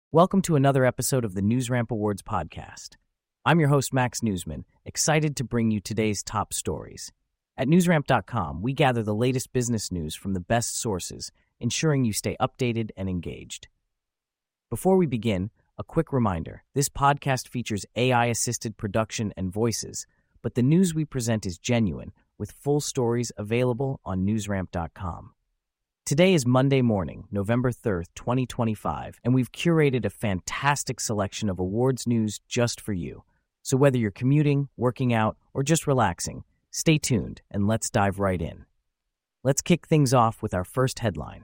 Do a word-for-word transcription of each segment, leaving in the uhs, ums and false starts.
Welcome to another episode of the NewsRamp Awards podcast. I'm your host, Max Newsman, excited to bring you today's top stories. At newsramp dot com, we gather the latest business news from the best sources, ensuring you stay updated and engaged. Before we begin, a quick reminder, this podcast features A I-assisted production and voices, but the news we present is genuine, with full stories available on newsramp dot com. Today is Monday morning, November third, twenty twenty-five, and we've curated a fantastic selection of awards news just for you. So whether you're commuting, working out, or just relaxing, stay tuned and let's dive right in. Let's kick things off with our first headline.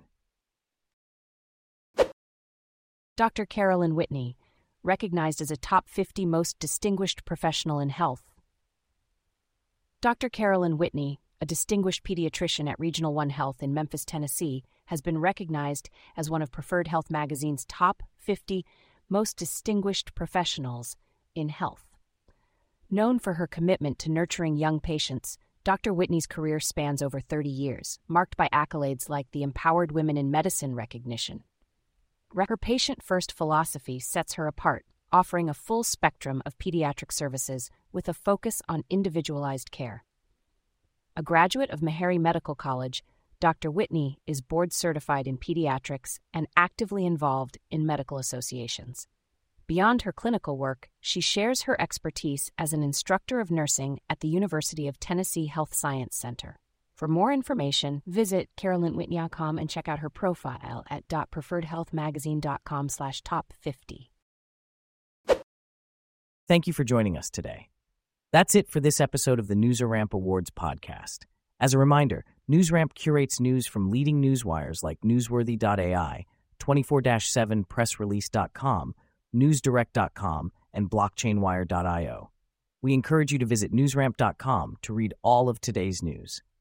Doctor Carolyn Whitney, recognized as a top fifty most distinguished professional in health. Doctor Carolyn Whitney, a distinguished pediatrician at Regional One Health in Memphis, Tennessee, has been recognized as one of Preferred Health Magazine's top fifty most distinguished professionals in health. Known for her commitment to nurturing young patients, Doctor Whitney's career spans over thirty years, marked by accolades like the Empowered Women in Medicine recognition. Her patient-first philosophy sets her apart, offering a full spectrum of pediatric services with a focus on individualized care. A graduate of Meharry Medical College, Doctor Whitney is board-certified in pediatrics and actively involved in medical associations. Beyond her clinical work, she shares her expertise as an instructor of nursing at the University of Tennessee Health Science Center. For more information, visit carolyn whitney dot com and check out her profile at preferred health magazine dot com slash top fifty. Thank you for joining us today. That's it for this episode of the NewsRamp Awards podcast. As a reminder, NewsRamp curates news from leading newswires like newsworthy dot A I, twenty-four seven press release dot com, news direct dot com, and blockchain wire dot io. We encourage you to visit newsramp dot com to read all of today's news.